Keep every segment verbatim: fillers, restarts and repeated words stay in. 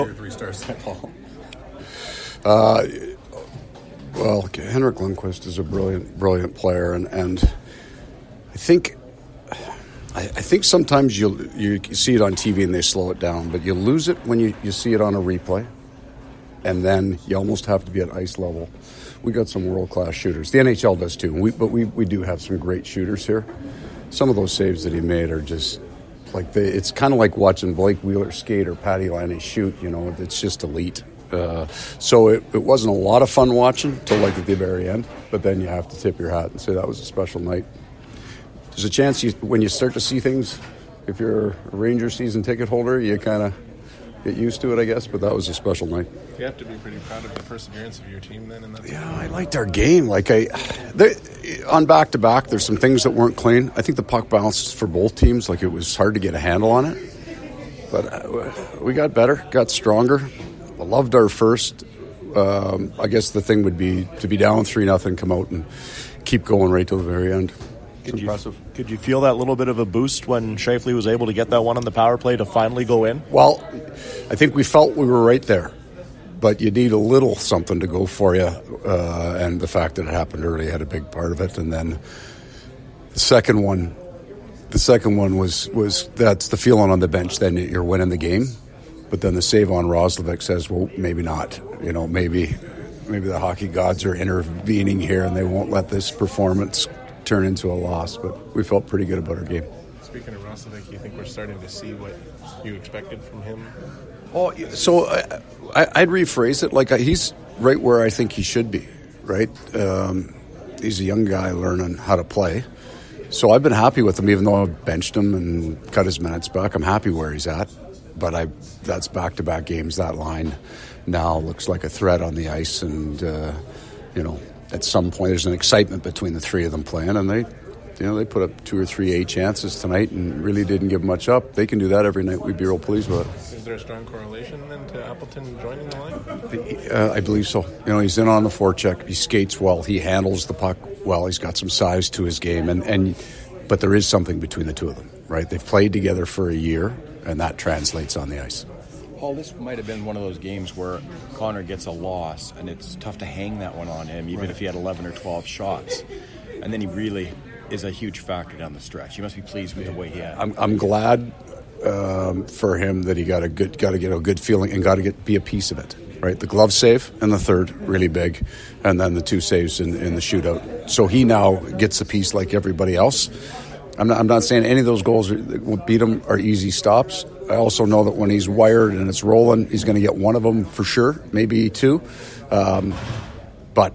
Three stars that Paul. Uh, well, Henrik Lundqvist is a brilliant, brilliant player, and, and I think I, I think sometimes you you see it on T V and they slow it down, but you lose it when you, you see it on a replay, and then you almost have to be at ice level. We got some world-class shooters. The N H L does too, we, but we, we do have some great shooters here. Some of those saves that he made are just like they, it's kind of like watching Blake Wheeler skate or Patty Laine shoot. You know, it's just elite. Uh, so it, it wasn't a lot of fun watching till like at the very end, but then you have to tip your hat and say that was a special night. There's a chance you, when you start to see things, if you're a Ranger season ticket holder, you kind of get used to it, I guess, but that was a special night. You have to be pretty proud of the perseverance of your team then. In that yeah, I liked our game. Like I, they, on back-to-back, there's some things that weren't clean. I think the puck bounced for both teams. Like it was hard to get a handle on it, but uh, we got better, got stronger. I loved our first. Um, I guess the thing would be to be down three nothing, come out and keep going right till the very end. Could you, could you feel that little bit of a boost when Scheifele was able to get that one on the power play to finally go in? Well, I think we felt we were right there, but you need a little something to go for you, uh, and the fact that it happened early had a big part of it. And then the second one, the second one was was that's the feeling on the bench. Then you're winning the game, but then the save on Roslovic says, well, maybe not. You know, maybe maybe the hockey gods are intervening here, and they won't let this performance turn into a loss, but we felt pretty good about our game. Speaking of Roslovic, you think we're starting to see what you expected from him? Oh, so I, I, I'd rephrase it like he's right where I think he should be, right? Um, he's a young guy learning how to play. So I've been happy with him, even though I've benched him and cut his minutes back. I'm happy where he's at, but I that's back-to-back games. That line now looks like a threat on the ice, and, uh, you know, at some point, there's an excitement between the three of them playing, and they, you know, they put up two or three A chances tonight and really didn't give much up. They can do that every night. We'd be real pleased with it. Is there a strong correlation then to Appleton joining the line? Uh, I believe so. You know, he's in on the forecheck. He skates well. He handles the puck well. He's got some size to his game, and and but there is something between the two of them, right? They've played together for a year, and that translates on the ice. Paul, this might have been one of those games where Connor gets a loss, and it's tough to hang that one on him, even right. if he had eleven or twelve shots. And then he really is a huge factor down the stretch. You must be pleased with the way he had. I'm, I'm glad um, for him that he got a good, got to get a good feeling and got to get be a piece of it. Right, the glove save and the third really big, and then the two saves in, in the shootout. So he now gets a piece like everybody else. I'm not, I'm not saying any of those goals that will beat him are easy stops. I also know that when he's wired and it's rolling, he's going to get one of them for sure, maybe two. Um, but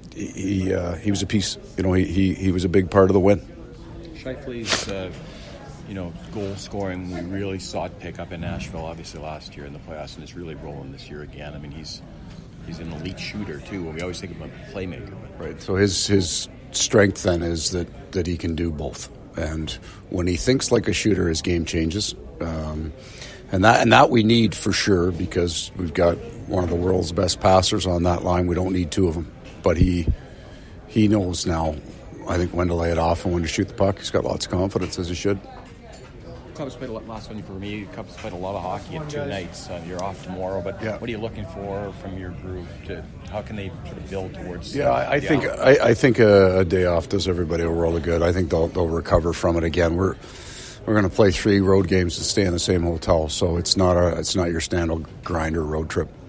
he uh, he was a piece. You know, he, he he was a big part of the win. Scheifele's, uh, you know, goal scoring, we really saw it pick up in Nashville, obviously last year in the playoffs, and it's really rolling this year again. I mean, he's he's an elite shooter too. When we always think of him as a playmaker, right? So his his strength then is that that he can do both. And when he thinks like a shooter, his game changes. Um, and that and that we need for sure, because we've got one of the world's best passers on that line. We don't need two of them. But he he knows now, I think, when to lay it off and when to shoot the puck. He's got lots of confidence, as he should. Cubs played a lot last one for me. Cubs played a lot of hockey in two nights. Uh, you're off tomorrow, but yeah. What are you looking for from your group? To how can they sort of build towards? Yeah, I, I think I, I think a, a day off does everybody a world of good. I think they'll they'll recover from it again. We're we're going to play three road games to stay in the same hotel, so it's not a it's not your standard grinder road trip.